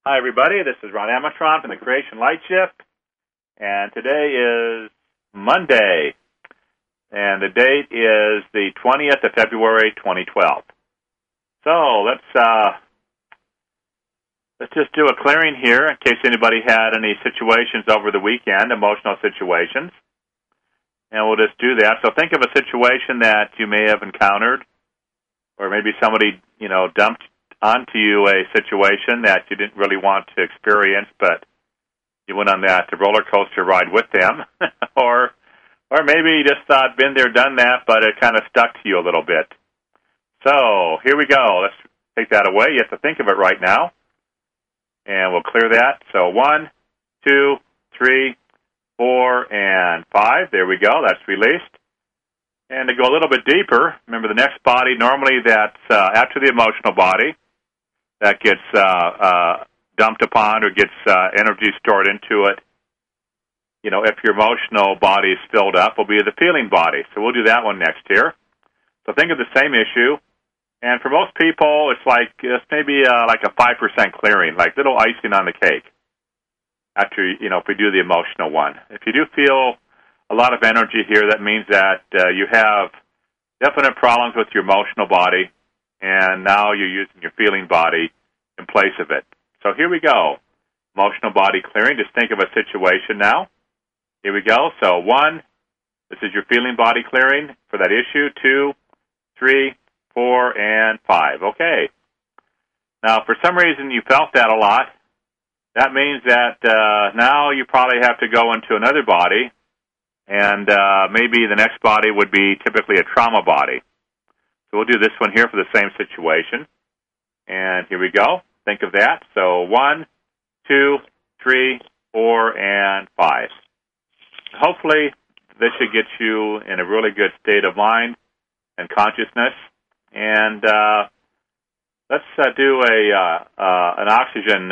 Hi, everybody. This is Ron Amatron from the Creation Light Shift, and today is Monday, and the date is the 20th of February, 2012. So let's just do a clearing here in case anybody had any situations over the weekend, emotional situations, and we'll just do that. So think of a situation that you may have encountered, or maybe somebody, dumped onto you a situation that you didn't really want to experience, but you went on that roller coaster ride with them, or maybe you just thought, been there, done that, but it kind of stuck to you a little bit. So here we go. Let's take that away. You have to think of it right now, and we'll clear that. So 1, 2, 3, 4, and 5. There we go. That's released. And to go a little bit deeper, remember the next body, normally that's after the emotional body, that gets dumped upon or gets energy stored into it. If your emotional body is filled up, will be the feeling body. So we'll do that one next here. So think of the same issue. And for most people, it's maybe like a 5% clearing, like little icing on the cake after, if we do the emotional one. If you do feel a lot of energy here, that means that you have definite problems with your emotional body, and now you're using your feeling body in place of it. So here we go. Emotional body clearing. Just think of a situation now. Here we go. So 1, this is your feeling body clearing for that issue. 2, 3, 4, and 5. Okay. Now, for some reason you felt that a lot. That means that now you probably have to go into another body, and maybe the next body would be typically a trauma body. So we'll do this one here for the same situation. And here we go. Think of that. So 1, 2, 3, 4, and 5. Hopefully, this should get you in a really good state of mind and consciousness. And let's do an oxygen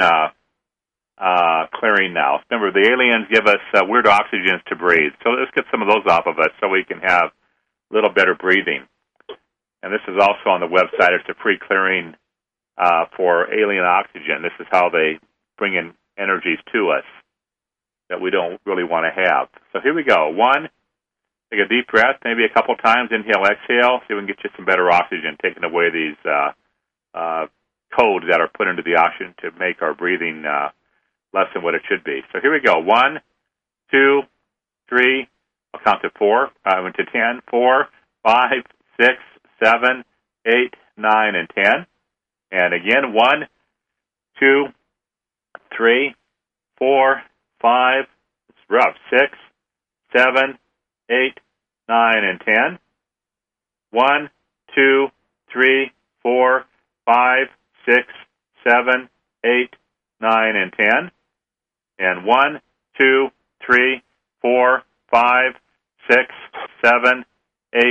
clearing now. Remember, the aliens give us weird oxygens to breathe. So let's get some of those off of us so we can have a little better breathing. And this is also on the website. It's a free clearing for alien oxygen. This is how they bring in energies to us that we don't really want to have. So here we go. 1, take a deep breath, maybe a couple times. Inhale, exhale. See if we can get you some better oxygen, taking away these codes that are put into the oxygen to make our breathing less than what it should be. So here we go. 1, 2, 3. I'll count to 4. I went to 10. 4, 5, 6, 7, 8, 9, and 10. And again, 1, 2, 3, 4, 5, it's rough, 6, 7, 8, 9, and 10. 1, 2, 3, 4, 5, 6, 7, 8, 9, and 10. And 1, 2, 3, 4, 5, 6, 7, 8,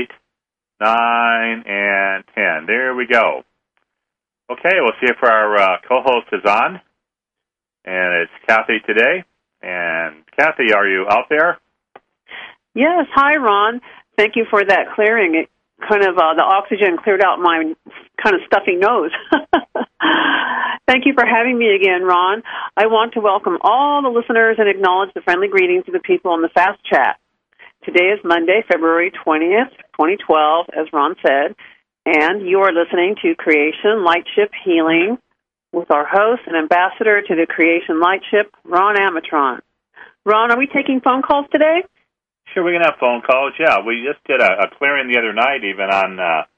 9, and 10. There we go. Okay, we'll see if our co-host is on. And it's Kathy today. And Kathy, are you out there? Yes. Hi, Ron. Thank you for that clearing. It kind of the oxygen cleared out my kind of stuffy nose. Thank you for having me again, Ron. I want to welcome all the listeners and acknowledge the friendly greetings of the people on the Fast Chat. Today is Monday, February 20th, 2012, as Ron said, and you are listening to Creation Light Ship Healing with our host and ambassador to the Creation Light Ship, Ron Amatron. Ron, are we taking phone calls today? Sure, we can have phone calls. Yeah, we just did a clearing the other night even on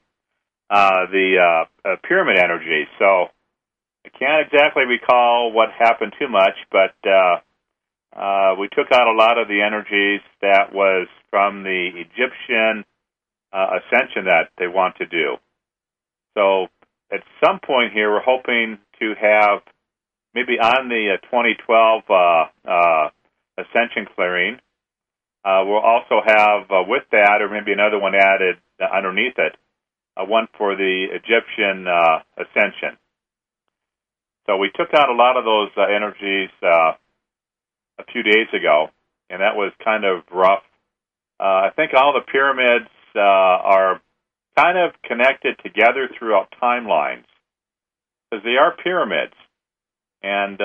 the pyramid energy. So I can't exactly recall what happened too much, but we took out a lot of the energies that was from the Egyptian ascension that they want to do. So at some point here, we're hoping to have maybe on the 2012 ascension clearing, we'll also have with that, or maybe another one added underneath it, one for the Egyptian ascension. So we took out a lot of those energies a few days ago, and that was kind of rough. I think all the pyramids are kind of connected together throughout timelines, because they are pyramids. and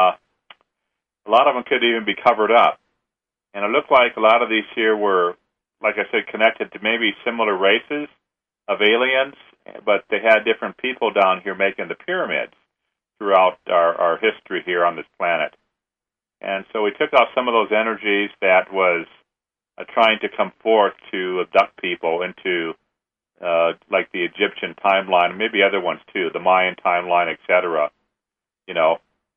a lot of them could even be covered up. And it looked like a lot of these here were, like I said, connected to maybe similar races of aliens, but they had different people down here making the pyramids throughout our history here on this planet. And so we took off some of those energies that was trying to come forth to abduct people into like the Egyptian timeline, maybe other ones too, the Mayan timeline, etc. You know.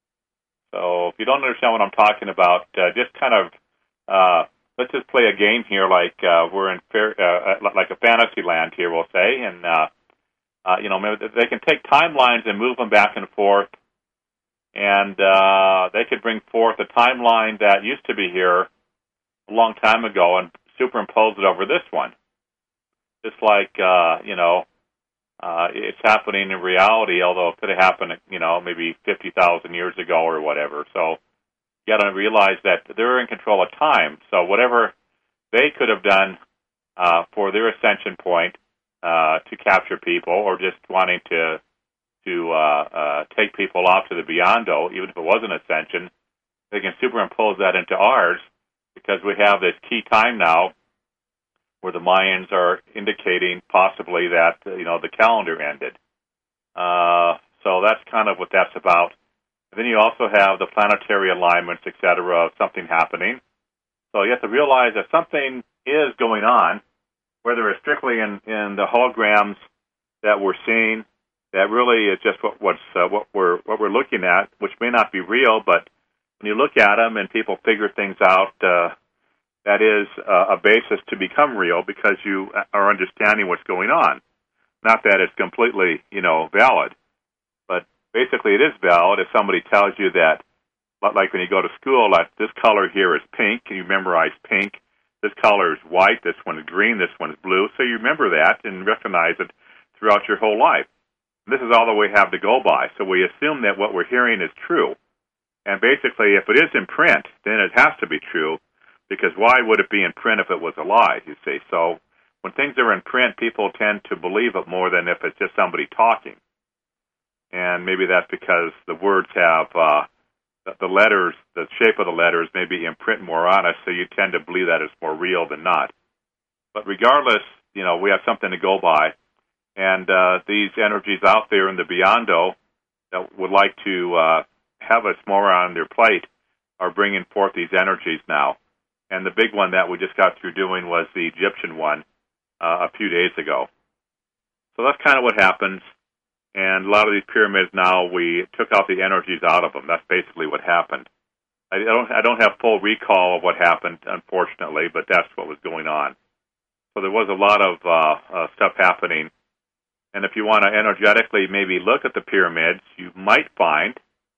So if you don't understand what I'm talking about, just kind of let's just play a game here, like we're in like a fantasy land here, we'll say, and you know, maybe they can take timelines and move them back and forth, and they could bring forth a timeline that used to be here a long time ago and superimpose it over this one. Just like, you know, it's happening in reality, although it could have happened, you know, maybe 50,000 years ago or whatever. So you got to realize that they're in control of time. So whatever they could have done for their ascension point to capture people, or just wanting to take people off to the beyond-o, even if it was an ascension, they can superimpose that into ours, because we have this key time now where the Mayans are indicating possibly that, you know, the calendar ended. So that's kind of what that's about. And then you also have the planetary alignments, et cetera, of something happening. So you have to realize that something is going on, whether it's strictly in the holograms that we're seeing, that really is just what we're looking at, which may not be real, but when you look at them and people figure things out, that is a basis to become real, because you are understanding what's going on. Not that it's completely, you know, valid, but basically it is valid if somebody tells you that, like when you go to school, like this color here is pink, and you memorize pink. This color is white, this one is green, this one is blue. So you remember that and recognize it throughout your whole life. This is all that we have to go by. So we assume that what we're hearing is true. And basically, if it is in print, then it has to be true, because why would it be in print if it was a lie, you see? So when things are in print, people tend to believe it more than if it's just somebody talking. And maybe that's because the words have the letters, the shape of the letters maybe imprint more on us, so you tend to believe that it's more real than not. But regardless, you know, we have something to go by. And these energies out there in the beyond-o that would like to have us more on their plate are bringing forth these energies now. And the big one that we just got through doing was the Egyptian one a few days ago. So that's kind of what happens. And a lot of these pyramids now, we took out the energies out of them. That's basically what happened. I don't have full recall of what happened, unfortunately, but that's what was going on. So there was a lot of stuff happening. And if you want to energetically maybe look at the pyramids, you might find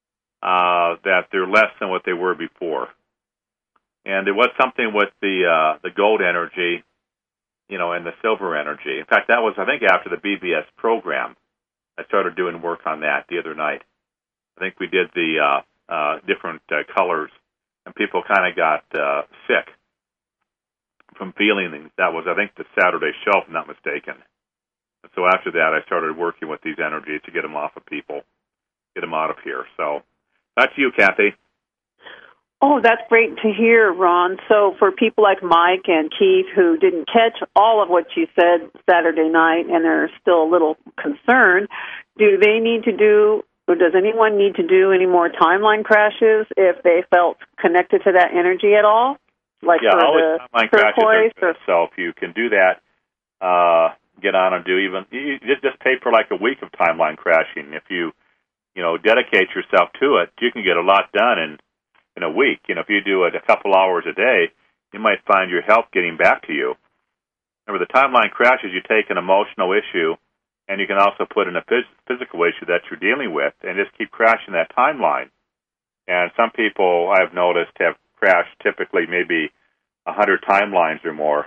that they're less than what they were before. And there was something with the gold energy, you know, and the silver energy. In fact, that was, I think, after the BBS program. I started doing work on that the other night. I think we did the different colors, and people kind of got sick from feeling things. That was, I think, the Saturday show, if I'm not mistaken. And so after that, I started working with these energies to get them off of people, get them out of here. So back to you, Kathy. Oh, that's great to hear, Ron. So for people like Mike and Keith who didn't catch all of what you said Saturday night and are still a little concerned, do they need to do, or does anyone need to do any more timeline crashes if they felt connected to that energy at all? Like yeah, for always the timeline crashes turquoise? are good. So if you can do that, get on and do even, you just pay for like a week of timeline crashing. If you dedicate yourself to it, you can get a lot done in a week. You know, if you do it a couple hours a day, you might find your health getting back to you. Remember, the timeline crashes, you take an emotional issue, and you can also put in a physical issue that you're dealing with, and just keep crashing that timeline. And some people, I've noticed, have crashed typically maybe 100 timelines or more.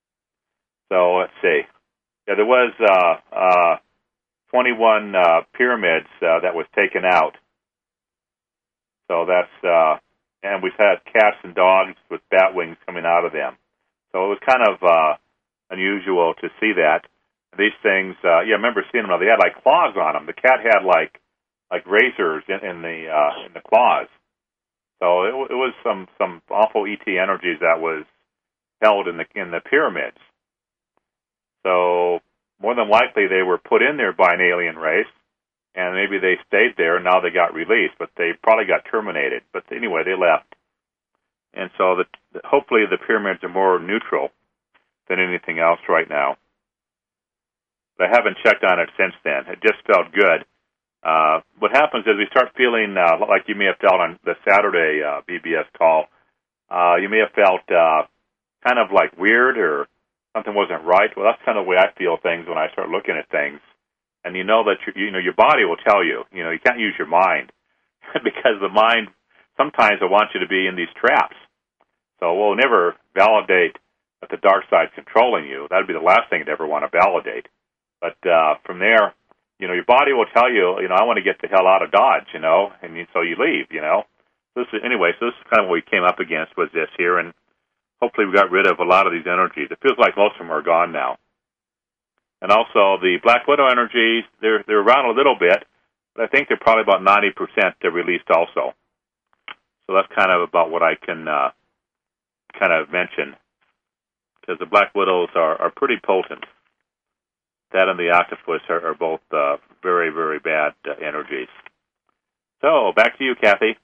So let's see. Yeah, there was 21 pyramids that was taken out. So that's... and we've had cats and dogs with bat wings coming out of them. So it was kind of unusual to see that. These things, I remember seeing them. They had like claws on them. The cat had like like razors in the claws. So it was some awful ET energies that was held in the pyramids. So more than likely they were put in there by an alien race, and maybe they stayed there and now they got released, but they probably got terminated. But anyway, they left. And so hopefully the pyramids are more neutral than anything else right now. But I haven't checked on it since then. It just felt good. What happens is we start feeling like you may have felt on the Saturday BBS call. You may have felt kind of like weird or something wasn't right. Well, that's kind of the way I feel things when I start looking at things. And you know that your body will tell you. You can't use your mind because the mind sometimes will want you to be in these traps. So we'll never validate that the dark side's controlling you. That would be the last thing to ever want to validate. But from there, your body will tell you, I want to get the hell out of Dodge, and so you leave, So this is kind of what we came up against was this here, and hopefully we got rid of a lot of these energies. It feels like most of them are gone now. And also the Black Widow energies, they're around a little bit, but I think they're probably about 90% they're released also. So that's kind of about what I can kind of mention, because the Black Widows are pretty potent. That and the octopus are both very, very bad energies. So, back to you, Kathy.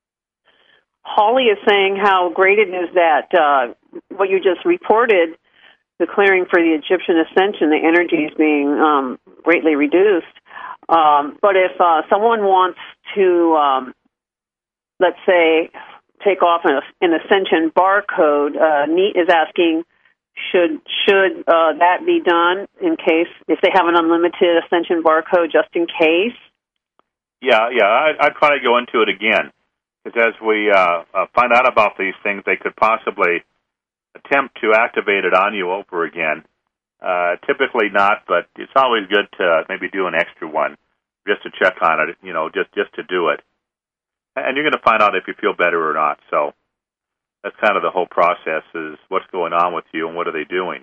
Holly is saying how great it is that what you just reported, the clearing for the Egyptian ascension, the energies being greatly reduced. But if someone wants to, let's say, take off an ascension barcode, Neat is asking, should that be done in case, if they have an unlimited ascension barcode, just in case? Yeah, I'd probably go into it again, because as we find out about these things, they could possibly attempt to activate it on you over again. Typically not, but it's always good to maybe do an extra one just to check on it, just to do it. And you're going to find out if you feel better or not. So that's kind of the whole process, is what's going on with you and what are they doing,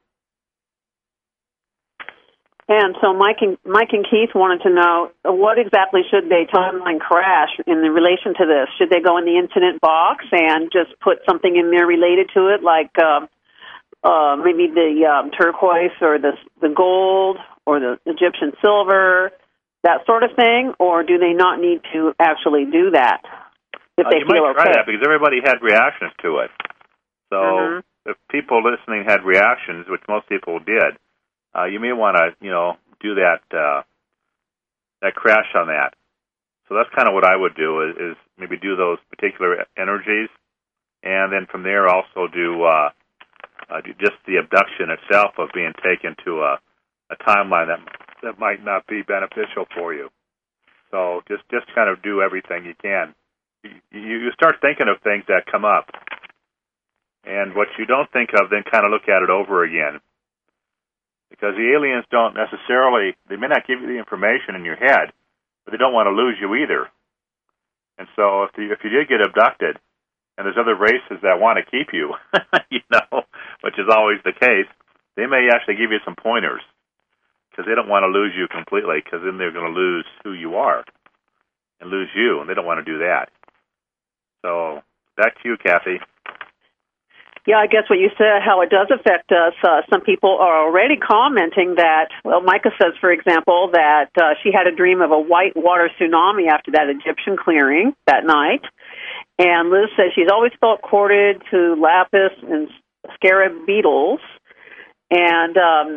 And so Mike and Keith wanted to know, what exactly should they timeline crash in relation to this? Should they go in the incident box and just put something in there related to it, like maybe the turquoise or the gold or the Egyptian silver, that sort of thing? Or do they not need to actually do that if they feel okay? You might try that, because everybody had reactions to it. So if people listening had reactions, which most people did, you may want to, do that crash on that. So that's kind of what I would do, is maybe do those particular energies, and then from there also do just the abduction itself of being taken to a timeline that might not be beneficial for you. So just kind of do everything you can. You start thinking of things that come up, and what you don't think of, then kind of look at it over again. Because the aliens don't necessarily, they may not give you the information in your head, but they don't want to lose you either. And so if you did get abducted, and there's other races that want to keep you, which is always the case, they may actually give you some pointers, because they don't want to lose you completely, because then they're going to lose who you are and lose you, and they don't want to do that. So back to you, Kathy. Yeah, I guess what you said, how it does affect us. Some people are already commenting that, well, Micah says, for example, that she had a dream of a white water tsunami after that Egyptian clearing that night. And Liz says she's always felt courted to lapis and scarab beetles. And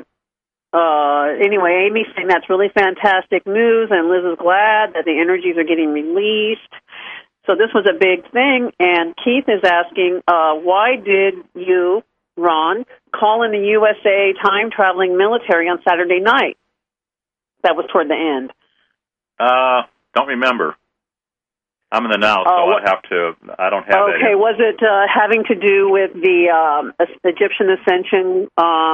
anyway, Amy's saying that's really fantastic news, and Liz is glad that the energies are getting released. So this was a big thing, and Keith is asking, why did you, Ron, call in the USA time-traveling military on Saturday night? That was toward the end. Don't remember. I'm in the now, so I don't have that. Okay, was it having to do with the Egyptian ascension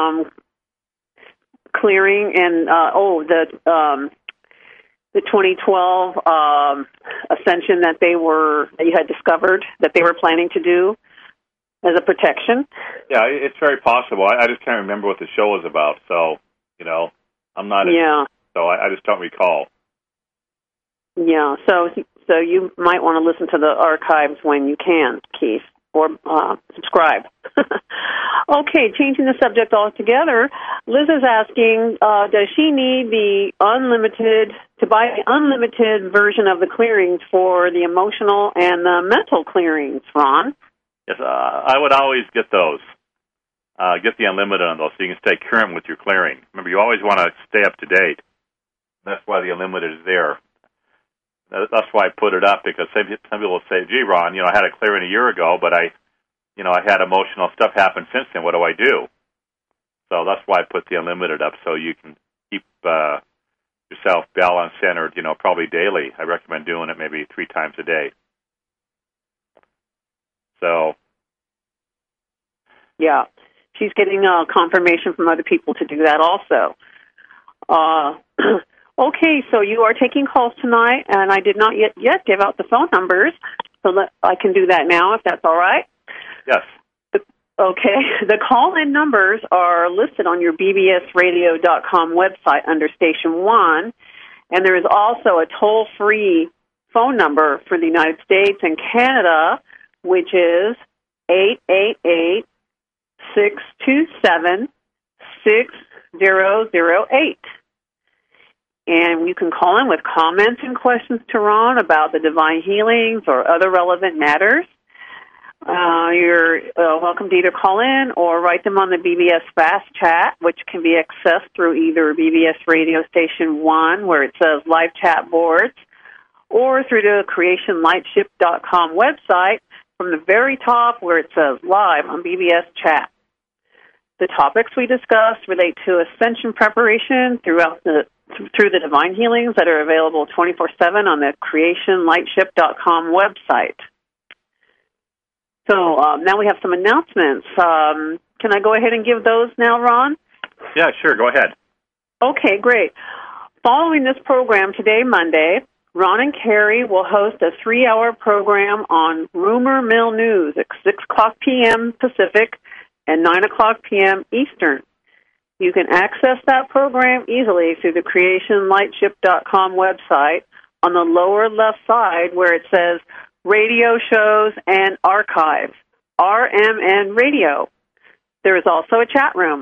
clearing and, the 2012 ascension that you had discovered that they were planning to do as a protection? Yeah, it's very possible. I just can't remember what the show was about, so I'm not. Yeah. So I just don't recall. Yeah, so you might want to listen to the archives when you can, Keith, or subscribe. Okay, changing the subject altogether, Liz is asking, does she need the to buy the unlimited version of the clearings for the emotional and the mental clearings, Ron? Yes, I would always get those. Get the unlimited on those so you can stay current with your clearing. Remember, you always want to stay up to date. That's why the unlimited is there. That's why I put it up, because some people will say, gee, Ron, I had a clearing a year ago, but I had emotional stuff happen since then. What do I do? So that's why I put the unlimited up, so you can keep yourself balanced, centered, probably daily. I recommend doing it maybe 3 times a day. So. Yeah. She's getting confirmation from other people to do that also. Okay, so you are taking calls tonight, and I did not yet give out the phone numbers, so I can do that now if that's all right. Yes. Okay, the call-in numbers are listed on your bbsradio.com website under Station 1, and there is also a toll-free phone number for the United States and Canada, which is 888-627-6008. And you can call in with comments and questions to Ron about the divine healings or other relevant matters. You're welcome to either call in or write them on the BBS Fast Chat, which can be accessed through either BBS Radio Station 1, where it says Live Chat Boards, or through the CreationLightship.com website from the very top where it says Live on BBS Chat. The topics we discuss relate to ascension preparation through the divine healings that are available 24/7 on the CreationLightship.com website. So now we have some announcements. Can I go ahead and give those now, Ron? Yeah, sure. Go ahead. Okay, great. Following this program today, Monday, Ron and Carrie will host a 3-hour program on Rumor Mill News at 6 o'clock p.m. Pacific and 9 o'clock p.m. Eastern. You can access that program easily through the CreationLightship.com website on the lower left side where it says Radio Shows and Archives, RMN Radio. There is also a chat room.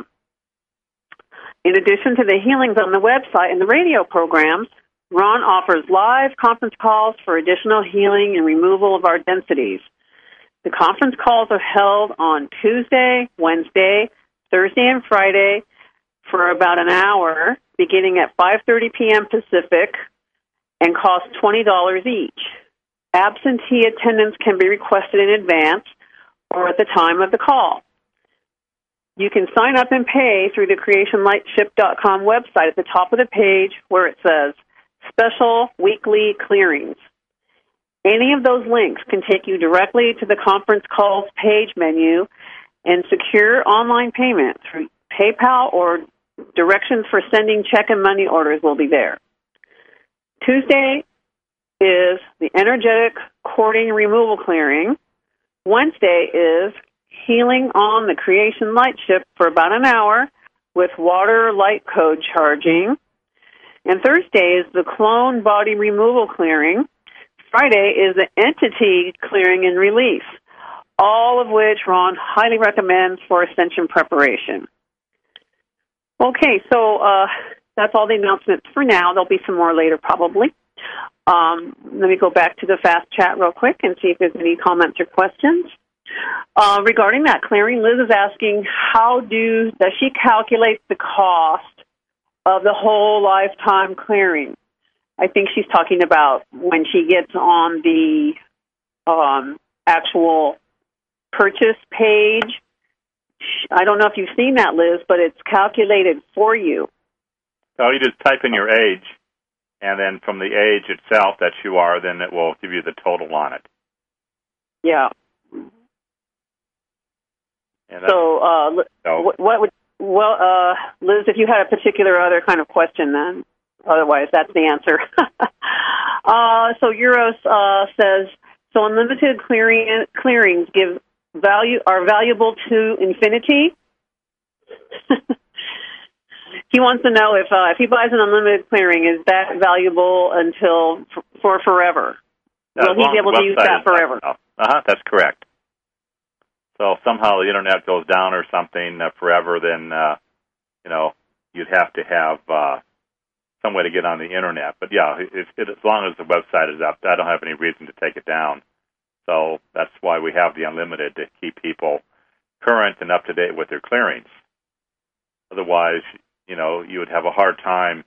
In addition to the healings on the website and the radio programs, Ron offers live conference calls for additional healing and removal of our densities. The conference calls are held on Tuesday, Wednesday, Thursday, and Friday for about an hour, beginning at 5:30 p.m. Pacific, and cost $20 each. Absentee attendance can be requested in advance or at the time of the call. You can sign up and pay through the CreationLightship.com website at the top of the page where it says Special Weekly Clearings. Any of those links can take you directly to the conference calls page menu and secure online payment through PayPal, or directions for sending check and money orders will be there. Tuesday is the energetic cording removal clearing. Wednesday is healing on the Creation Light Ship for about an hour with water light code charging. And Thursday is the clone body removal clearing. Friday is the entity clearing and release, all of which Ron highly recommends for ascension preparation. Okay, so that's all the announcements for now. There'll be some more later probably. Let me go back to the fast chat real quick and see if there's any comments or questions. Regarding that clearing, Liz is asking, does she calculate the cost of the whole lifetime clearing? I think she's talking about when she gets on the actual purchase page. I don't know if you've seen that, Liz, but it's calculated for you. So you just type in your age, and then from the age itself that you are, then it will give you the total on it. Yeah. And Liz, if you had a particular other kind of question, then otherwise that's the answer. So Euros says, so unlimited clearings are valuable to infinity. He wants to know if he buys an unlimited clearing, is that valuable until for forever. Will he be able to use that forever? That's correct. So if somehow the internet goes down or something forever, then you'd have to have some way to get on the internet. But yeah, as long as the website is up, I don't have any reason to take it down. So that's why we have the unlimited, to keep people current and up to date with their clearings. Otherwise, you would have a hard time,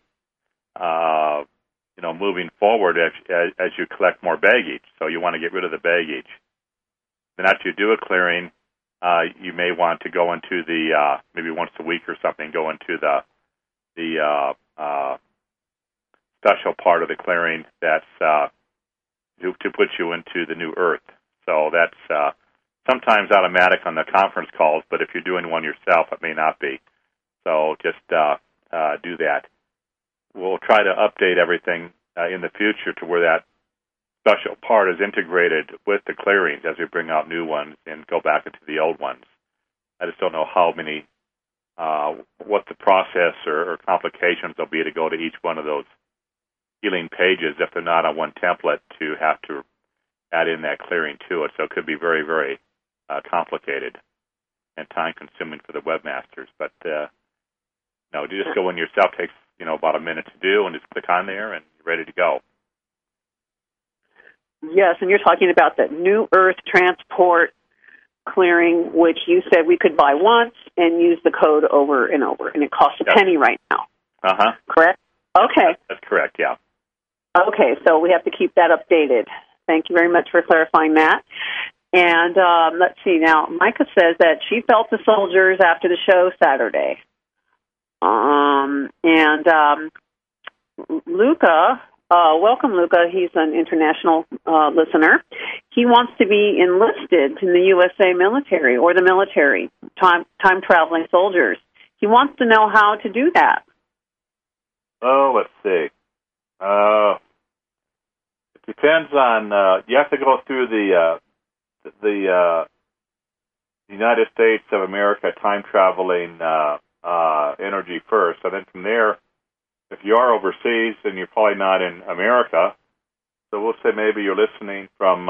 moving forward as you collect more baggage. So you want to get rid of the baggage. Then after you do a clearing, you may want to go into the maybe once a week or something, go into the special part of the clearing that's to put you into the new earth. So that's sometimes automatic on the conference calls, but if you're doing one yourself, it may not be. So just do that. We'll try to update everything in the future to where that special part is integrated with the clearings as we bring out new ones and go back into the old ones. I just don't know how many, what the process or complications will be to go to each one of those healing pages if they're not on one template, to have to add in that clearing to it. So it could be very, very complicated and time-consuming for the webmasters. But no, you just go in yourself. Takes about a minute to do, and just click on there, and you're ready to go. Yes, and you're talking about the New Earth Transport clearing, which you said we could buy once and use the code over and over, and it costs a penny right now. Correct? Okay. That's correct, yeah. Okay, so we have to keep that updated. Thank you very much for clarifying that. And let's see now. Micah says that she felt the soldiers after the show Saturday. Luca, welcome, Luca. He's an international listener. He wants to be enlisted in the USA military or the military, time-traveling soldiers. He wants to know how to do that. Oh, let's see. It depends on, you have to go through the United States of America time-traveling energy first. And then from there, if you are overseas, then you're probably not in America. So we'll say maybe you're listening from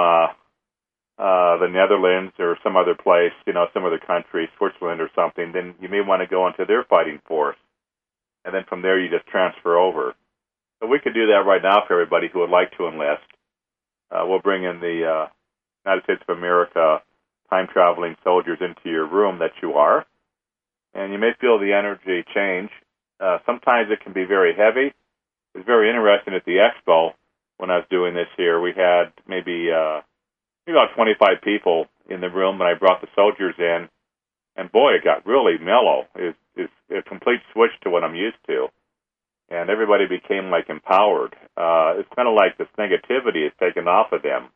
the Netherlands or some other place, some other country, Switzerland or something, then you may want to go into their fighting force. And then from there, you just transfer over. So we could do that right now for everybody who would like to enlist. We'll bring in the United States of America time-traveling soldiers into your room that you are. And you may feel the energy change. Sometimes it can be very heavy. It was very interesting at the expo when I was doing this here. We had maybe about 25 people in the room when I brought the soldiers in. And boy, it got really mellow. It's a complete switch to what I'm used to. And everybody became like empowered. It's kind of like this negativity is taken off of them.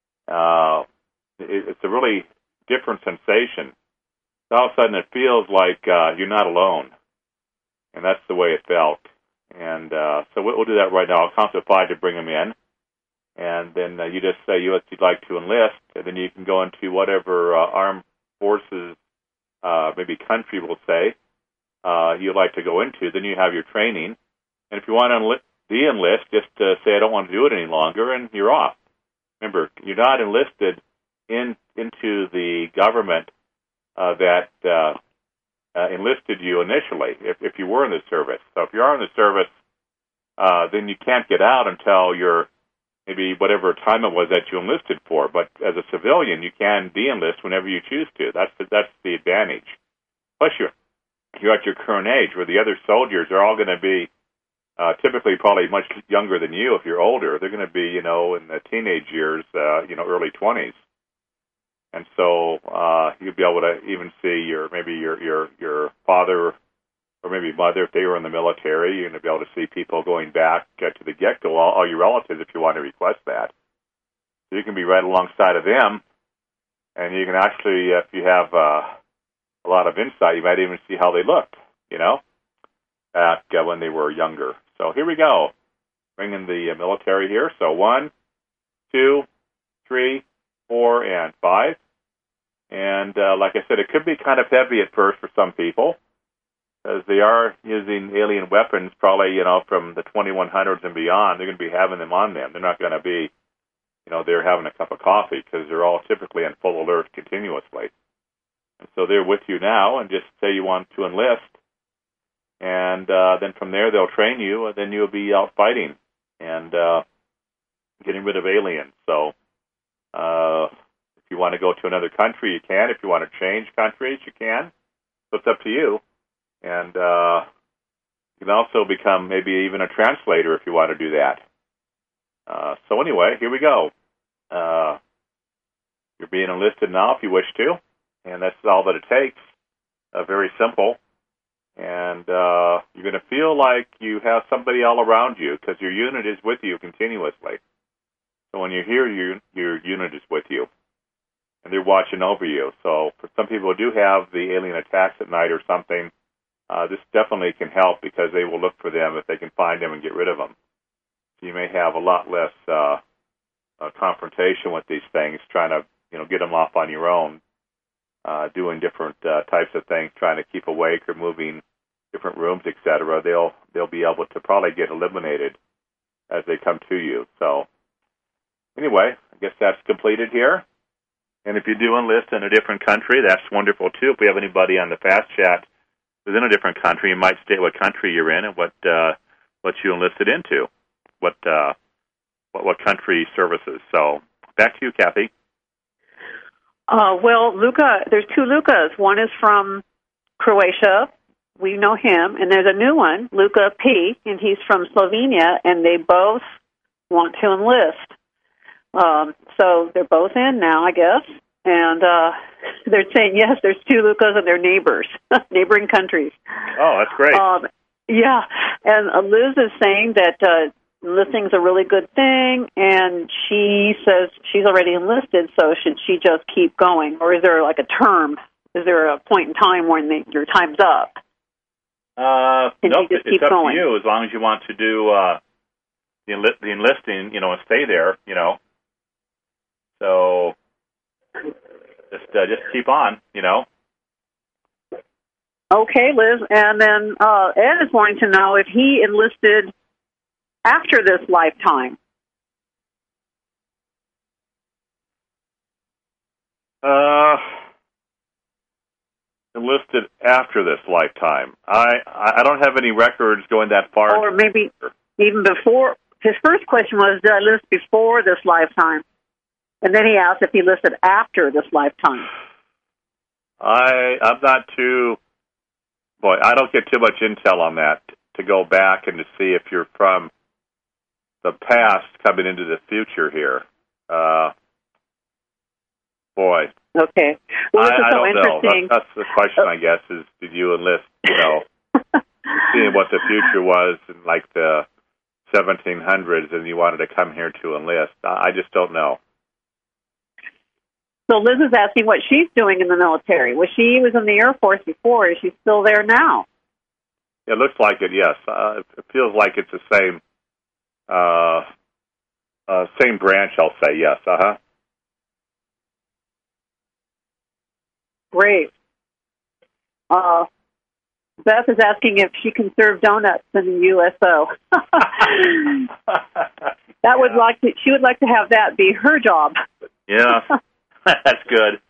It's a really different sensation. All of a sudden it feels like you're not alone. And that's the way it felt. And so we'll do that right now. I'll count to 5 to bring them in. And then you just say you'd like to enlist, and then you can go into whatever armed forces, maybe country will say, you'd like to go into. Then you have your training. And if you want to de-enlist, just say, I don't want to do it any longer, and you're off. Remember, you're not enlisted into the government that enlisted you initially, if you were in the service. So if you are in the service, then you can't get out until you're maybe whatever time it was that you enlisted for. But as a civilian, you can de-enlist whenever you choose to. That's the advantage. Plus, you're at your current age, where the other soldiers are all going to be typically probably much younger than you. If you're older, they're going to be, in the teenage years, early 20s. And so you'll be able to even see your father or maybe mother, if they were in the military. You're going to be able to see people going back to the get-go, all your relatives, if you want to request that. So you can be right alongside of them, and you can actually, if you have a lot of insight, you might even see how they looked, back when they were younger. So here we go. Bring in the military here. So 1, 2, 3, 4, and 5. And like I said, it could be kind of heavy at first for some people. because they are using alien weapons, probably, from the 2100s and beyond. They're going to be having them on them. They're not going to be, they're having a cup of coffee, because they're all typically on full alert continuously. And so they're with you now, and just say you want to enlist, and then from there they'll train you, and then you'll be out fighting and getting rid of aliens. So if you want to go to another country, you can. If you want to change countries, you can. So it's up to you. And you can also become maybe even a translator if you want to do that. So anyway, here we go. You're being enlisted now if you wish to, and that's all that it takes. Very simple. And you're going to feel like you have somebody all around you, because your unit is with you continuously. So when you're here, your unit is with you, and they're watching over you. So for some people who do have the alien attacks at night or something, this definitely can help, because they will look for them if they can find them and get rid of them. So you may have a lot less confrontation with these things, trying to get them off on your own, doing different types of things, trying to keep awake or moving different rooms, etc. They'll be able to probably get eliminated as they come to you. So anyway, I guess that's completed here. And if you do enlist in a different country, that's wonderful too. If we have anybody on the Fast Chat who's in a different country, you might state what country you're in and what you enlisted into, what country services. So back to you, Kathy. Well, Luca, there's two Lucas. One is from Croatia. We know him. And there's a new one, Luca P., and he's from Slovenia, and they both want to enlist. So they're both in now, I guess. And they're saying, yes, there's two Lucas and they're neighbors, neighboring countries. Oh, that's great. Yeah. And Liz is saying that enlisting's a really good thing, and she says she's already enlisted, so should she just keep going? Or is there like a term? Is there a point in time when your time's up? Nope, it's up to you, as long as you want to do the enlisting, and stay there, So just keep on, Okay, Liz. And then Ed is wanting to know if he enlisted after this lifetime. Enlisted after this lifetime. I don't have any records going that far. Or maybe even before. His first question was, did I enlist before this lifetime? And then he asked if he enlisted after this lifetime. I'm not too... Boy, I don't get too much intel on that to go back and to see if you're from the past coming into the future here. Boy. Okay. Well, this is I so don't interesting. know. That's the question, I guess, is did you enlist, seeing what the future was in like the 1700s and you wanted to come here to enlist? I just don't know. So Liz is asking what she's doing in the military. She was in the Air Force before. Is she still there now? It looks like it, yes. It feels like it's the same branch, I'll say, yes. Uh-huh. Great. Beth is asking if she can serve donuts in the USO. She would like to have that be her job. Yeah, that's good.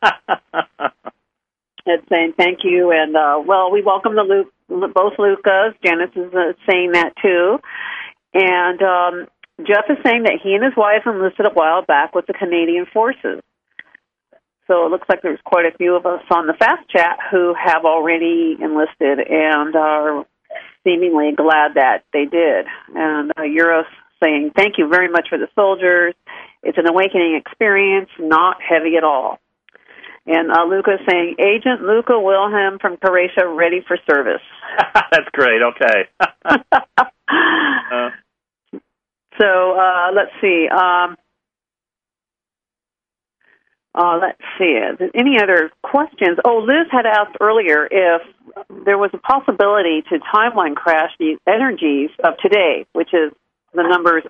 It's saying thank you, and we welcome both Lucas. Janice is saying that too, and Jeff is saying that he and his wife enlisted a while back with the Canadian Forces. So it looks like there's quite a few of us on the Fast Chat who have already enlisted and are seemingly glad that they did. And Euros saying, thank you very much for the soldiers. It's an awakening experience, not heavy at all. And Luca saying, Agent Luca Wilhelm from Croatia, ready for service. That's great. Okay. Let's see. Let's see. Any other questions? Oh, Liz had asked earlier if there was a possibility to timeline crash the energies of today, which is the numbers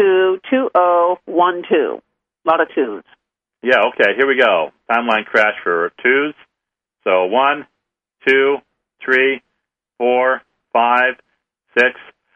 022012. A lot of twos. Yeah, okay, here we go. Timeline crash for twos. So 1, 2, 3, 4, 5, 6,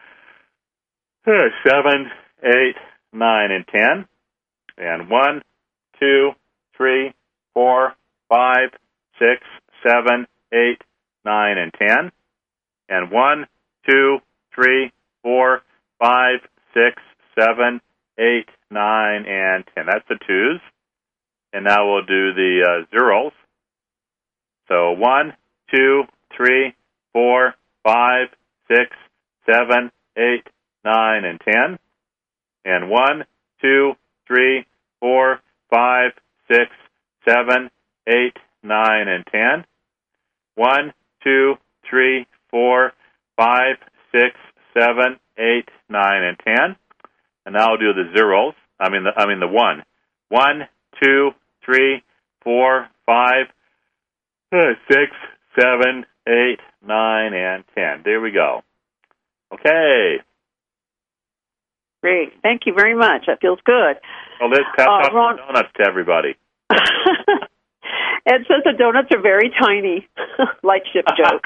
7, 8, 9, and 10. And 1, 2, 3, 4, 5, 6, 7, 8, 9, and 10. And 1, 2, 3, 4, 5, 6, 7, 8, 9, and 10. That's the twos. And now we'll do the zeros. So 1, 2, 3, 4, 5, 6, 7, 8, 9, and 10. And 1, 2, 3, 4, 5, 6, 7, 8, 9, and 10. 1, 2, 3, 4, 5, 6, 7, 8, 9, and 10. And now I'll do the zeros. I mean the 1. 1, 2, 3, 4, 5, 6, 7, 8, 9, and 10. There we go. Okay. Great. Thank you very much. That feels good. Well, let's pass off the donuts to everybody. Ed says the donuts are very tiny. Light ship joke.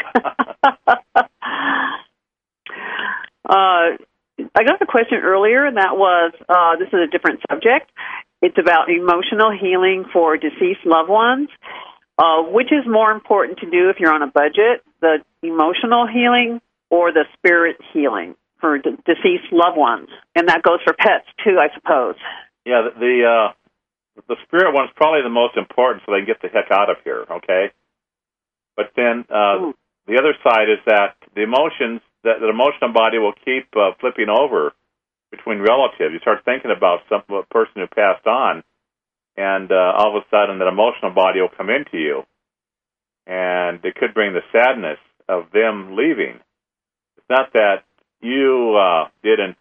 I got a question earlier, and that was, this is a different subject. It's about emotional healing for deceased loved ones. Which is more important to do if you're on a budget, the emotional healing or the spirit healing for deceased loved ones? And that goes for pets, too, I suppose. Yeah, the spirit one's probably the most important so they can get the heck out of here, okay? But then the other side is that the emotions, that the emotional body will keep flipping over between relatives. You start thinking about a person who passed on, and all of a sudden that emotional body will come into you, and it could bring the sadness of them leaving. It's not that you didn't,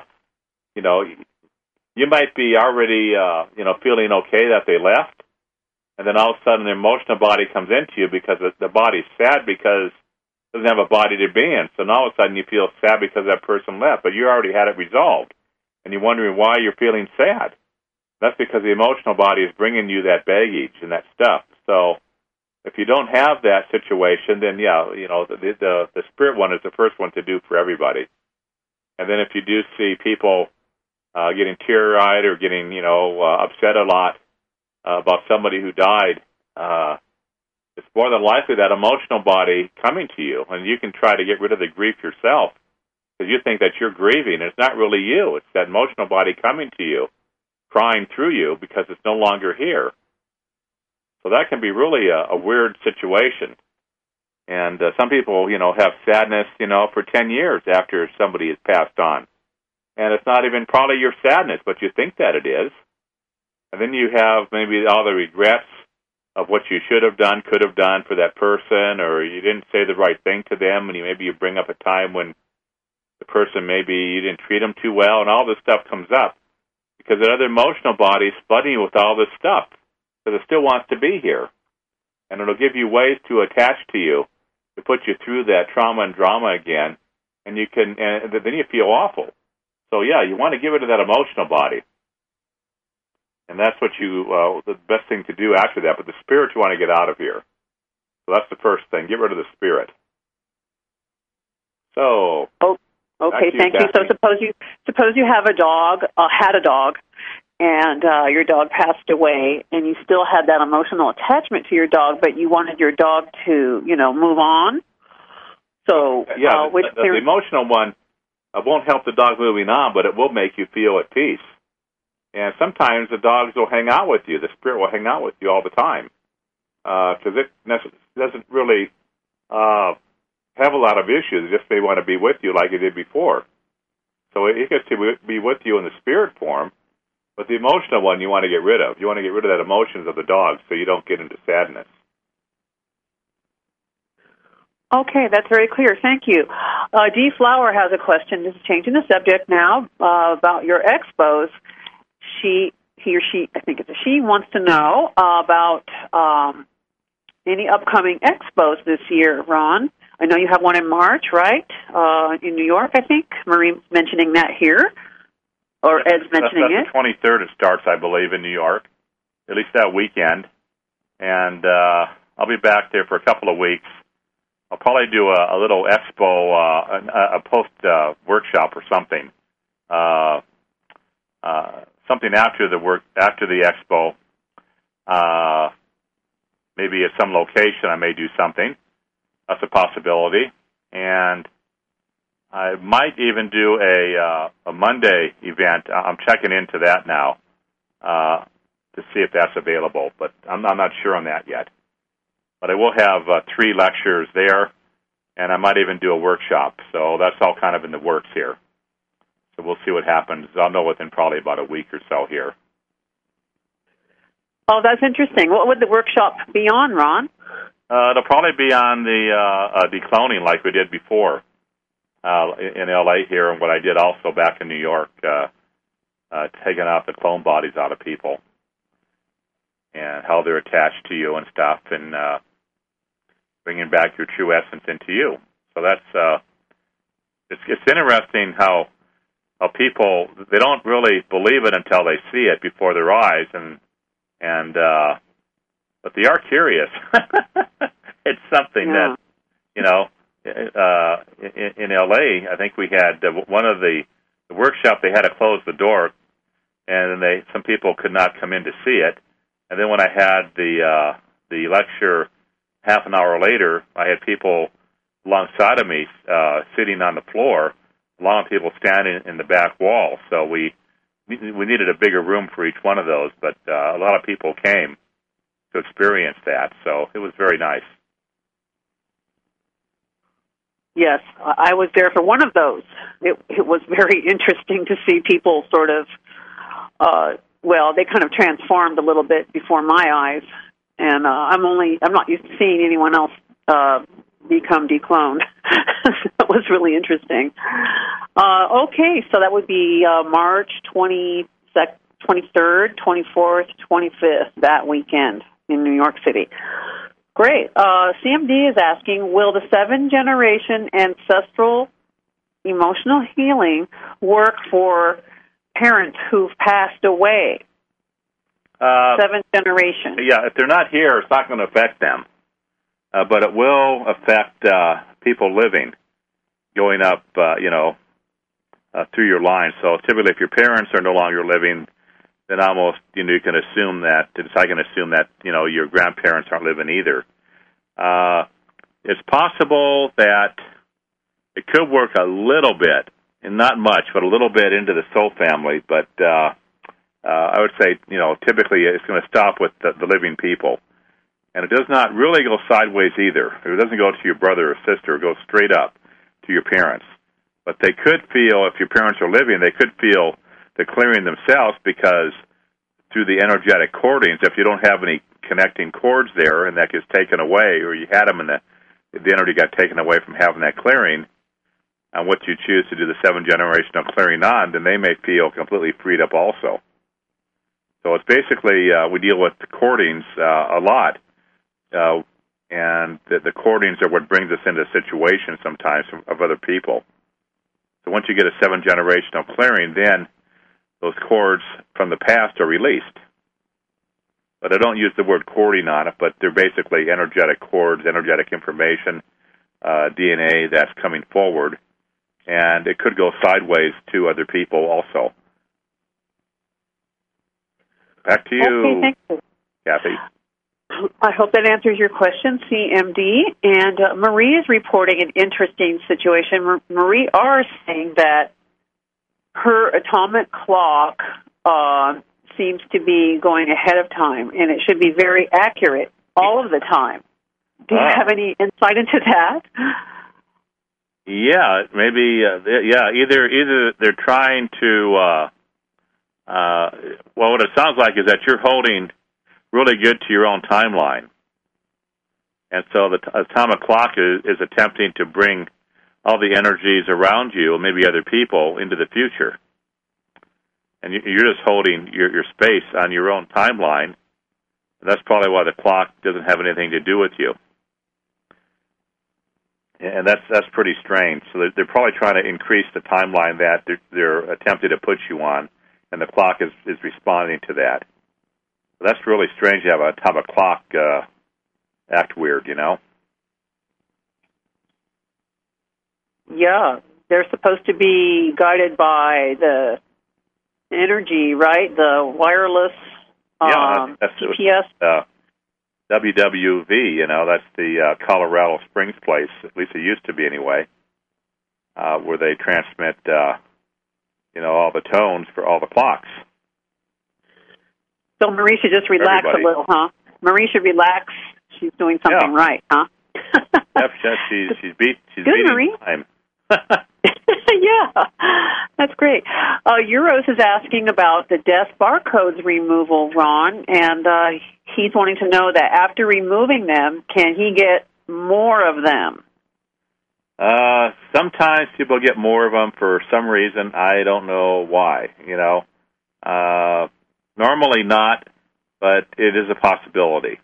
you might be already, feeling okay that they left, and then all of a sudden the emotional body comes into you because the body's sad because it doesn't have a body to be in. So now all of a sudden you feel sad because that person left, but you already had it resolved, and you're wondering why you're feeling sad. That's because the emotional body is bringing you that baggage and that stuff. So if you don't have that situation, then, the spirit one is the first one to do for everybody. And then if you do see people getting teary-eyed or getting, upset a lot about somebody who died, it's more than likely that emotional body coming to you. And you can try to get rid of the grief yourself because you think that you're grieving. It's not really you. It's that emotional body coming to you, crying through you because it's no longer here. So that can be really a weird situation. And some people, have sadness, for 10 years after somebody has passed on. And it's not even probably your sadness, but you think that it is. And then you have maybe all the regrets of what you should have done, could have done for that person, or you didn't say the right thing to them, and maybe you bring up a time when the person, maybe you didn't treat them too well, and all this stuff comes up. Because the other emotional body is flooding you with all this stuff, because it still wants to be here. And it'll give you ways to attach to you, to put you through that trauma and drama again, and then you feel awful. So yeah, you want to get rid of that emotional body. And that's what the best thing to do after that. But the spirit, you want to get out of here. So that's the first thing. Get rid of the spirit. So. Oh, okay, thank you. So suppose you have a dog, had a dog, and your dog passed away, and you still had that emotional attachment to your dog, but you wanted your dog to, move on. So yeah, the emotional one won't help the dog moving on, but it will make you feel at peace. And sometimes the dogs will hang out with you. The spirit will hang out with you all the time because it doesn't really have a lot of issues. It just may want to be with you like it did before. So it gets to be with you in the spirit form, but the emotional one you want to get rid of. You want to get rid of that emotions of the dog so you don't get into sadness. Okay, that's very clear. Thank you. D. Flower has a question. This is changing the subject now about your expos. He or she, I think it's a she, wants to know about any upcoming expos this year, Ron. I know you have one in March, right? In New York, I think. Marie's mentioning that here, or Ed's mentioning it. That's the 23rd it starts, I believe, in New York, at least that weekend. And I'll be back there for a couple of weeks. I'll probably do a little expo, a post workshop or something. Something after the expo. Maybe at some location I may do something. That's a possibility. And I might even do a Monday event. I'm checking into that now to see if that's available, but I'm not sure on that yet. But I will have 3 lectures there, and I might even do a workshop. So that's all kind of in the works here. So we'll see what happens. I'll know within probably about a week or so here. Oh, that's interesting. What would the workshop be on, Ron? It'll probably be on the decloning like we did before in L.A. here, and what I did also back in New York, taking out the clone bodies out of people and how they're attached to you and stuff, and bringing back your true essence into you. So that's it's interesting how people, they don't really believe it until they see it before their eyes, but they are curious. It's something that, you know, in L.A., I think we had one of the workshop, they had to close the door, and then some people could not come in to see it. And then when I had the lecture half an hour later, I had people alongside of me sitting on the floor, a lot of people standing in the back wall. So we needed a bigger room for each one of those, but a lot of people came to experience that, so it was very nice. Yes, I was there for one of those. It was very interesting to see people sort of, they kind of transformed a little bit before my eyes, and I'm not used to seeing anyone else become decloned. That was really interesting. Okay, so that would be March 23rd, 24th, 25th, that weekend in New York City. Great. CMD is asking, will the 7-generation ancestral emotional healing work for parents who've passed away? 7th generation. Yeah, if they're not here, it's not going to affect them. But it will affect people living, going up, through your line. So typically if your parents are no longer living, then almost, you can assume that, I can assume that, your grandparents aren't living either. It's possible that it could work a little bit, and not much, but a little bit into the soul family, but I would say, typically it's going to stop with the living people. And it does not really go sideways either. It doesn't go to your brother or sister. It goes straight up to your parents. But they could feel, if your parents are living, they could feel the clearing themselves, because through the energetic cordings, if you don't have any connecting cords there and that gets taken away, or you had them and the energy got taken away from having that clearing, and what you choose to do the 7-generational clearing on, then they may feel completely freed up also. So it's basically, we deal with the cordings a lot. And the cordings are what brings us into situations sometimes of other people. So once you get a 7-generational clearing, then those cords from the past are released. But I don't use the word cording on it, but they're basically energetic cords, energetic information, DNA that's coming forward. And it could go sideways to other people also. Back to you, okay, thank you, Kathy. I hope that answers your question, CMD. And Marie is reporting an interesting situation. Marie R. is saying that her atomic clock seems to be going ahead of time, and it should be very accurate all of the time. Do you have any insight into that? Yeah, maybe. Either they're trying to. What it sounds like is that you're holding really good to your own timeline. And so the atomic clock is attempting to bring all the energies around you, and maybe other people, into the future. And you're just holding your space on your own timeline. And that's probably why the clock doesn't have anything to do with you. And that's pretty strange. So they're probably trying to increase the timeline that they're attempting to put you on, and the clock is responding to that. That's really strange to have an atomic clock act weird, Yeah, they're supposed to be guided by the energy, right? The wireless that's GPS. WWV, that's the Colorado Springs place, at least it used to be anyway, where they transmit, all the tones for all the clocks. So Marie should just relax a little, huh? Marie should relax. She's doing something right, huh? Yep, she's Good, beating Marie. time. Yeah, that's great. Euros is asking about the death barcodes removal, Ron, and he's wanting to know that after removing them, can he get more of them? Sometimes people get more of them for some reason. I don't know why, Normally not, but it is a possibility.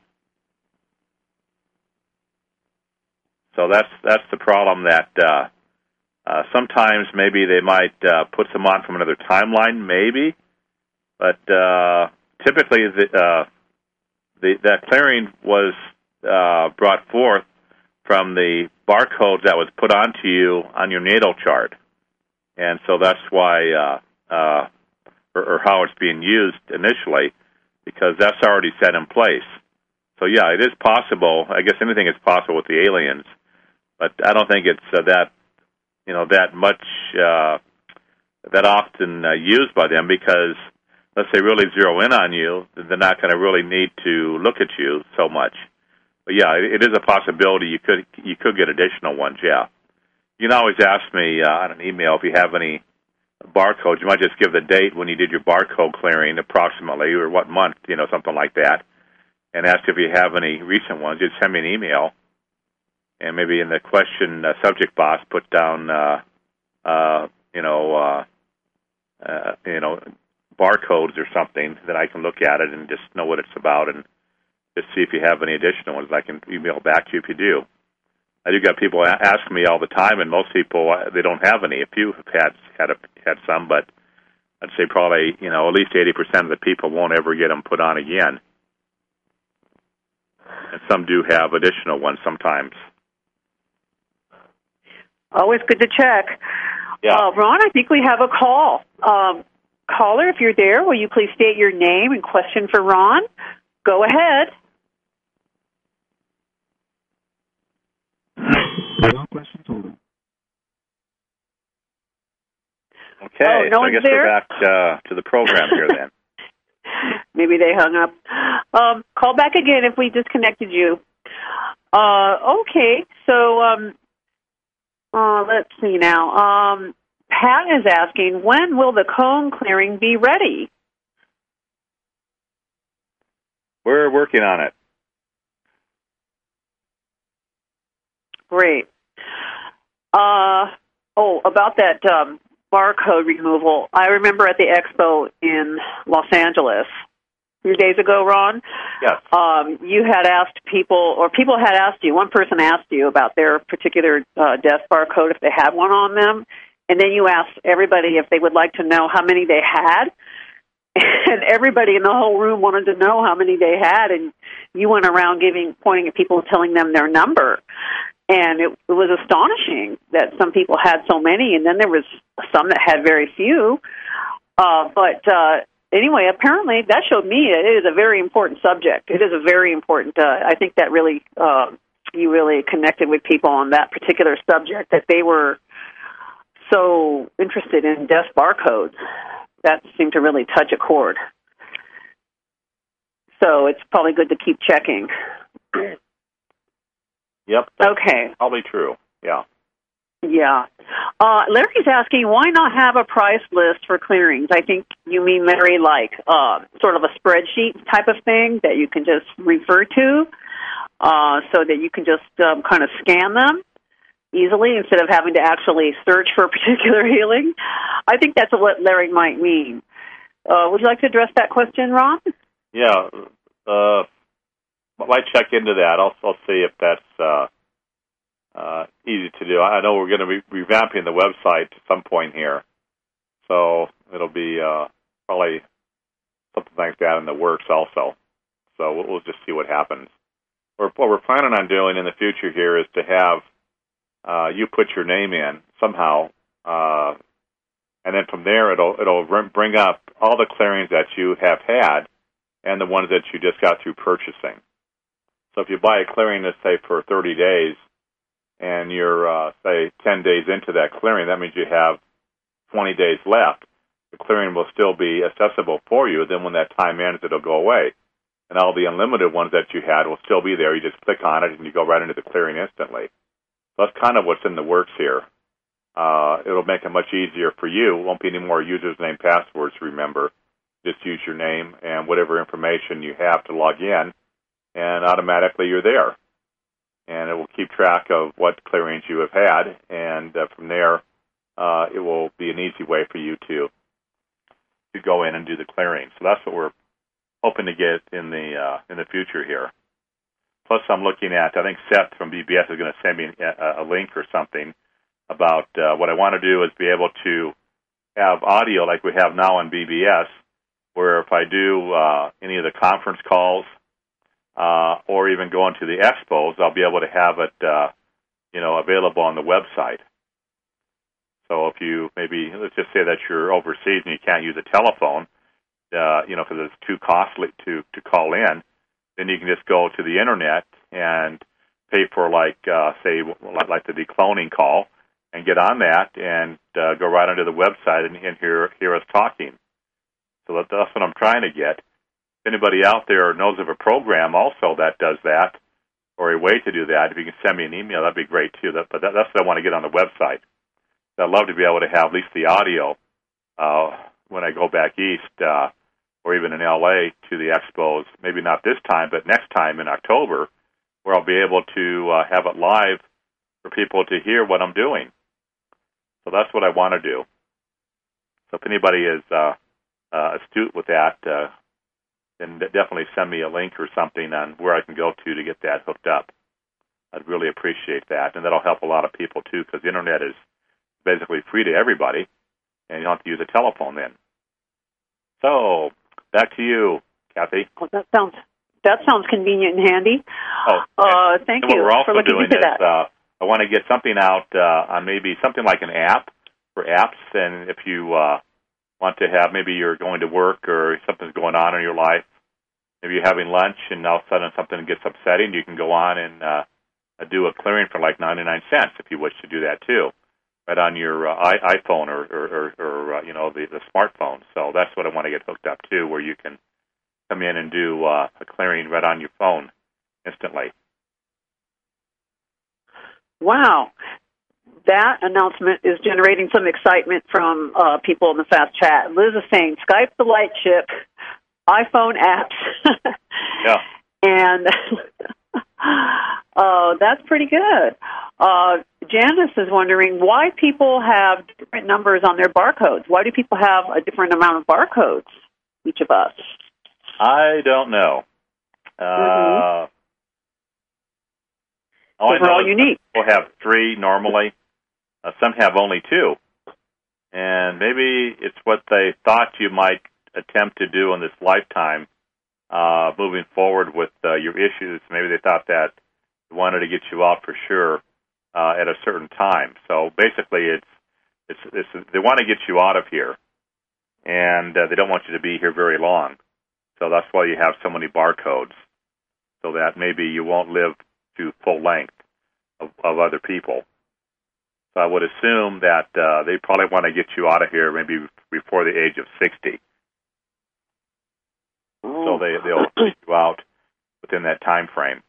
So that's the problem that sometimes maybe they might put some on from another timeline, maybe, but typically that clearing was brought forth from the barcodes that was put onto you on your natal chart, and so that's why or how it's being used initially, because that's already set in place. So yeah, it is possible. I guess anything is possible with the aliens, but I don't think it's that much that often used by them, because unless they really zero in on you, they're not going to really need to look at you so much. But yeah, it is a possibility you could get additional ones. Yeah, you can always ask me on an email if you have any barcodes. You might just give the date when you did your barcode clearing, approximately, or what month, something like that, and ask if you have any recent ones. Just send me an email, and maybe in the question subject box put down, barcodes or something, that I can look at it and just know what it's about, and just see if you have any additional ones. I can email back to you if you do. I do got people asking me all the time, and most people, they don't have any. A few have had some, but I'd say probably at least 80% of the people won't ever get them put on again. And some do have additional ones sometimes. Always good to check. Yeah. Ron, I think we have a call. Caller, if you're there, will you please state your name and question for Ron? Go ahead. No questions, hold on. Okay, so I guess we're back to the program here then. Maybe they hung up. Call back again if we disconnected you. Okay, so let's see now. Pat is asking, when will the cone clearing be ready? We're working on it. Great. About that barcode removal, I remember at the expo in Los Angeles a few days ago, Ron. Yes. You had asked people, or people had asked you, one person asked you about their particular death barcode, if they had one on them, and then you asked everybody if they would like to know how many they had, and everybody in the whole room wanted to know how many they had, and you went around pointing at people and telling them their number. And it was astonishing that some people had so many, and then there was some that had very few. But anyway, apparently that showed me it is a very important subject. It is a very important, I think that really, you really connected with people on that particular subject, that they were so interested in death barcodes. That seemed to really touch a chord. So it's probably good to keep checking. Yep. Okay. Probably true. Yeah. Yeah. Larry's asking, why not have a price list for clearings? I think you mean, Larry, like sort of a spreadsheet type of thing that you can just refer to, so that you can just kind of scan them easily instead of having to actually search for a particular healing. I think that's what Larry might mean. Would you like to address that question, Ron? Yeah. I might check into that. I'll see if that's easy to do. I know we're going to be revamping the website at some point here, so it'll be probably something like that in the works also. So we'll just see what happens. What we're planning on doing in the future here is to have you put your name in somehow, and then from there it'll bring up all the clearings that you have had and the ones that you just got through purchasing. So if you buy a clearing, let's say for 30 days, and you're say 10 days into that clearing, that means you have 20 days left. The clearing will still be accessible for you. Then when that time ends, it'll go away. And all the unlimited ones that you had will still be there. You just click on it, and you go right into the clearing instantly. So that's kind of what's in the works here. It'll make it much easier for you. It won't be any more username, passwords to remember. Just use your name and whatever information you have to log in, and automatically you're there. And it will keep track of what clearings you have had, and from there, it will be an easy way for you to go in and do the clearing. So that's what we're hoping to get in the future here. Plus, I'm looking at, I think Seth from BBS is going to send me a link or something about what I want to do is be able to have audio like we have now on BBS, where if I do any of the conference calls or even go into the expos, I'll be able to have it, available on the website. So if you maybe, let's just say that you're overseas and you can't use a telephone, because it's too costly to call in, then you can just go to the internet and pay for like the decloning call and get on that and go right onto the website and hear us talking. So that's what I'm trying to get. If anybody out there knows of a program also that does that, or a way to do that, if you can send me an email, that'd be great too. But that's what I want to get on the website. So I'd love to be able to have at least the audio when I go back east, or even in LA to the expos, maybe not this time, but next time in October, where I'll be able to have it live for people to hear what I'm doing. So that's what I want to do. So if anybody is astute with that, then definitely send me a link or something on where I can go to get that hooked up. I'd really appreciate that, and that'll help a lot of people too, because the internet is basically free to everybody, and you don't have to use a telephone then. So back to you, Kathy. Oh, that sounds convenient and handy. Thank you what we're also for looking doing into that. I want to get something out on maybe something like an app for apps, and if you want to have, maybe you're going to work or something's going on in your life, maybe you're having lunch and all of a sudden something gets upsetting, you can go on and do a clearing for like 99 cents if you wish to do that too, right on your iPhone or the smartphone. So that's what I want to get hooked up to, where you can come in and do a clearing right on your phone instantly. Wow. That announcement is generating some excitement from people in the fast chat. Liz is saying, Skype the Lightship, iPhone apps. Yeah. And that's pretty good. Janice is wondering why people have different numbers on their barcodes. Why do people have a different amount of barcodes, each of us? I don't know. We're all unique. People have 3 normally. Some have only 2. And maybe it's what they thought you might attempt to do in this lifetime, moving forward with your issues. Maybe they thought that they wanted to get you out for sure at a certain time. So basically, it's they want to get you out of here, and they don't want you to be here very long. So that's why you have so many barcodes, so that maybe you won't live to full length of other people. So I would assume that they probably want to get you out of here maybe before the age of 60. So they'll get you out within that time frame.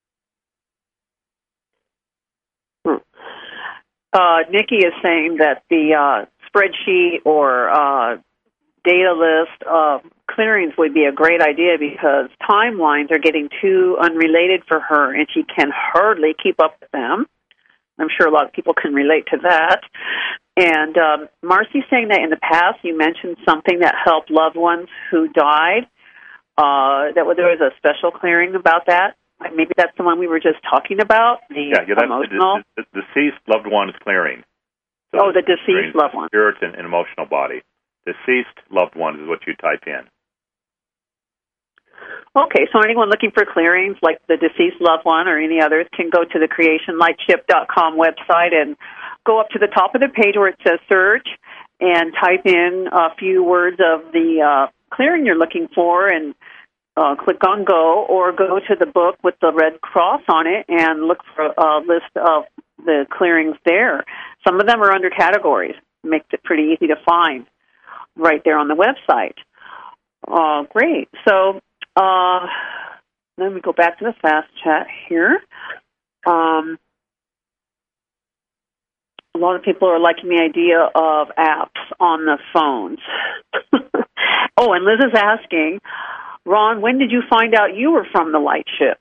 Nikki is saying that the spreadsheet or data list of clearings would be a great idea because timelines are getting too unrelated for her, and she can hardly keep up with them. I'm sure a lot of people can relate to that. And Marcy's saying that in the past you mentioned something that helped loved ones who died, that there was a special clearing about that. Maybe that's the one we were just talking about, that's emotional. The deceased loved one's clearing. So the deceased loved one. Spirit and emotional body. Deceased loved one is what you type in. Okay, so anyone looking for clearings, like the deceased loved one or any others, can go to the creationlightship.com website and go up to the top of the page where it says search and type in a few words of the clearing you're looking for and click on go, or go to the book with the red cross on it and look for a list of the clearings there. Some of them are under categories. Makes it pretty easy to find right there on the website. Great. So let me go back to the fast chat here. A lot of people are liking the idea of apps on the phones. Oh, and Liz is asking, Ron, when did you find out you were from the light ship?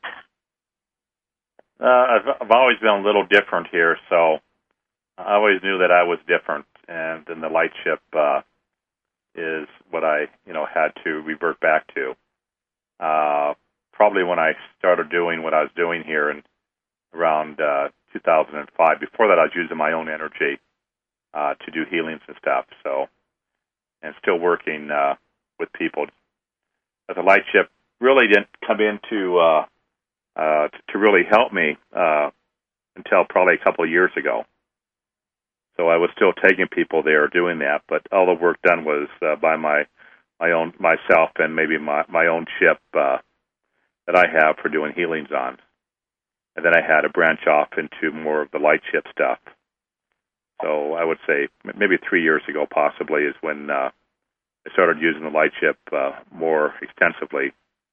I've always been a little different here, so I always knew that I was different, and then the light ship is what I, had to revert back to. Probably when I started doing what I was doing here in around 2005. Before that, I was using my own energy to do healings and stuff. So, and still working with people. But the light ship really didn't come in to really help me until probably a couple of years ago. So I was still taking people there doing that, but all the work done was by myself and maybe my own ship that I have for doing healings on. And then I had to branch off into more of the light ship stuff. So I would say maybe 3 years ago possibly is when I started using the light ship more extensively.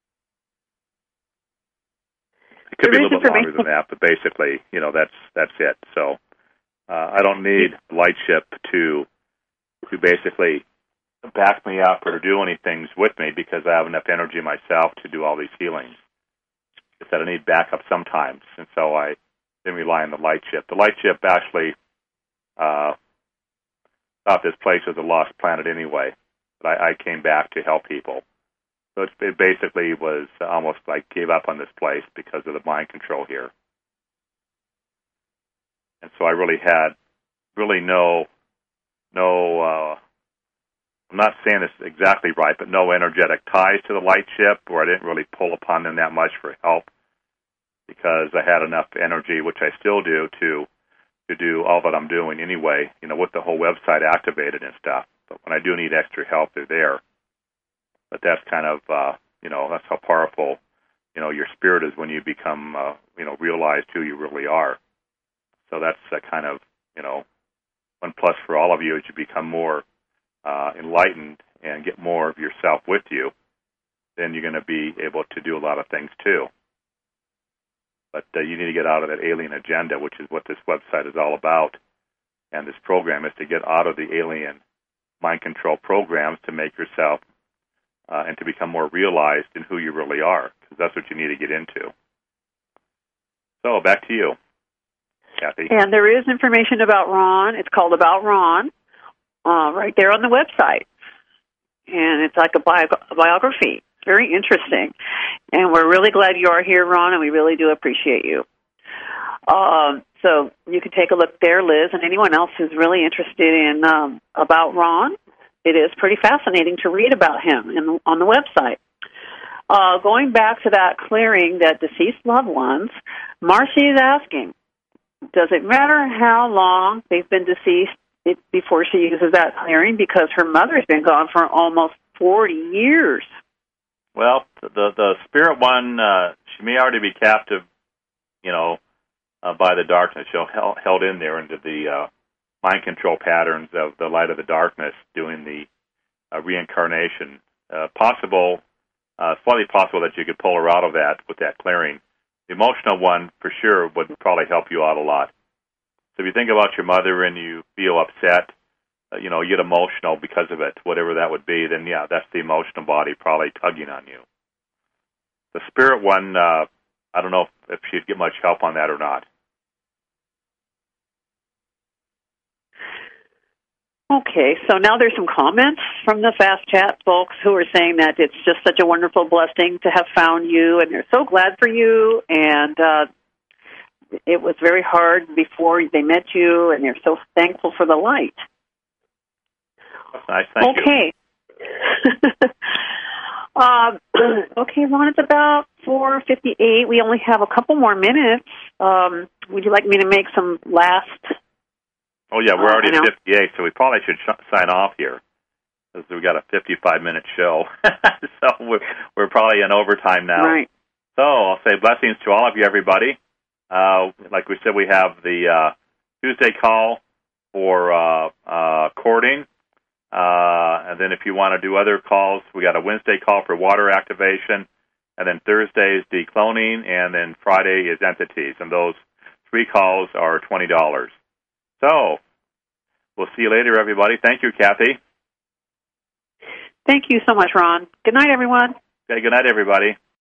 It could be a little bit longer than that, but basically, that's it. So I don't need the light ship to basically back me up or do any things with me because I have enough energy myself to do all these healings. It's that I need backup sometimes, and so I then rely on the light ship. The light ship actually thought this place was a lost planet anyway, but I came back to help people. So it basically was almost like gave up on this place because of the mind control here. And so I really had no I'm not saying this exactly right, but no energetic ties to the light ship, or I didn't really pull upon them that much for help because I had enough energy, which I still do, to do all that I'm doing anyway, with the whole website activated and stuff. But when I do need extra help, they're there. But that's kind of, that's how powerful, your spirit is when you become, realized who you really are. So that's kind of, one plus for all of you as you become more enlightened and get more of yourself with you, then you're going to be able to do a lot of things too. But you need to get out of that alien agenda, which is what this website is all about. And this program is to get out of the alien mind control programs to make yourself and to become more realized in who you really are, because that's what you need to get into. So back to you, Kathy. And there is information about Ron. It's called About Ron, right there on the website. And it's like a biography. Very interesting. And we're really glad you are here, Ron, and we really do appreciate you. So you can take a look there, Liz, and anyone else who's really interested in About Ron. It is pretty fascinating to read about him on the website. Going back to that clearing, that deceased loved ones, Marcy is asking, does it matter how long they've been deceased before she uses that clearing? Because her mother's been gone for almost 40 years. Well, the spirit one, she may already be captive, by the darkness. She's held in there into the mind control patterns of the light of the darkness doing the reincarnation. Slightly possible that you could pull her out of that with that clearing. The emotional one, for sure, would probably help you out a lot. So if you think about your mother and you feel upset, you get emotional because of it, whatever that would be, then, yeah, that's the emotional body probably tugging on you. The spirit one, I don't know if she'd get much help on that or not. Okay, so now there's some comments from the Fast Chat folks who are saying that it's just such a wonderful blessing to have found you, and they're so glad for you, and it was very hard before they met you, and they're so thankful for the light. That's nice, thank you. Okay. Okay, Ron, it's about 4:58. We only have a couple more minutes. Would you like me to make some last? Oh, yeah, we're already at 58, so we probably should sign off here because we've got a 55-minute show. So we're probably in overtime now. Right. So I'll say blessings to all of you, everybody. Like we said, we have the Tuesday call for courting. And then if you want to do other calls, we got a Wednesday call for water activation. And then Thursday is decloning. And then Friday is entities. And those 3 calls are $20. So we'll see you later, everybody. Thank you, Kathy. Thank you so much, Ron. Good night, everyone. Okay, good night, everybody.